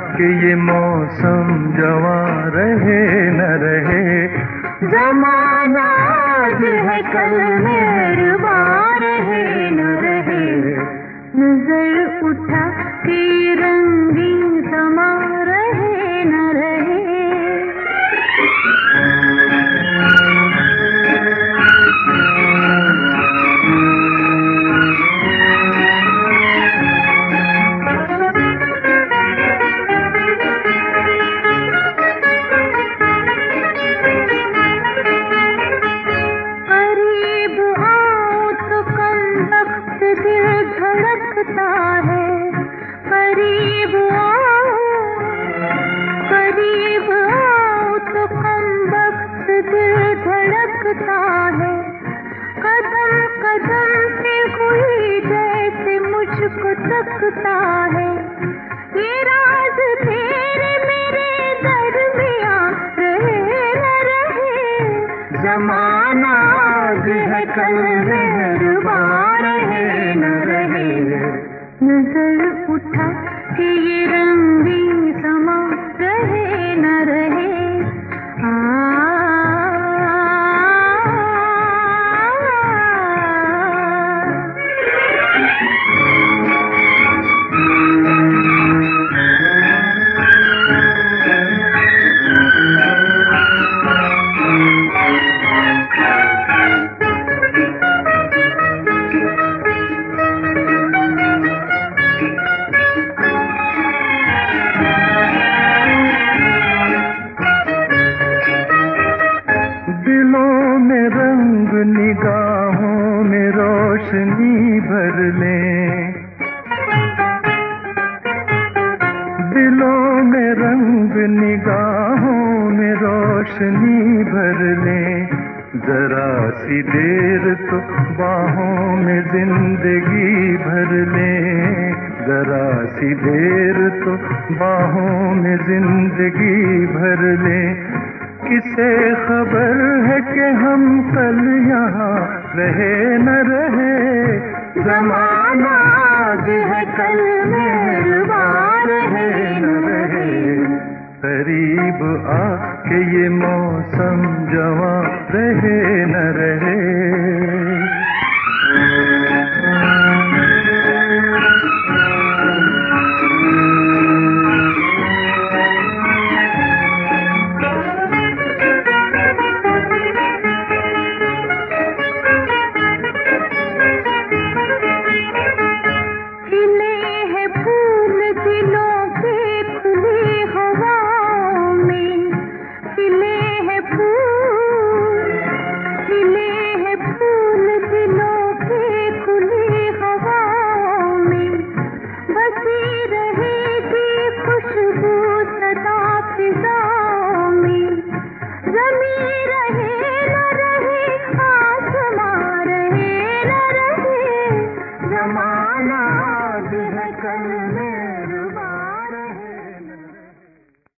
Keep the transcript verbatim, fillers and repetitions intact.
कि ये मौसम जवा रहे न रहे। जमाना आज है कल मेहरबान रहे न रहे। नजर उठा के रंगीन समा रहे न रहे। धड़कता है करीब आओ, करीब आओ तो कम वक्त दिल धड़कता है। कदम कदम पे कोई जैसे मुझको तकता है। ये राज तेरे मेरे दरमियां रहे न रहे। जमाना आज है कल मेहरबान रहे न रहे। नजर उठा कि ये रंगीन समा रहे न रहे। निगाहों में रोशनी भर लें, दिलों में रंग निगाहों में रोशनी भर लें। जरा सी देर तो बाहों में जिंदगी भर लें। जरा सी देर तो बाहों में जिंदगी भर लें। किसे खबर है कि हम कल यहाँ रहे न रहे। जमाना आज है कल मेहरबान रहे न रहे। करीब आ के ये मौसम जवा रहे न रहे। खिले हैं फूल दिलों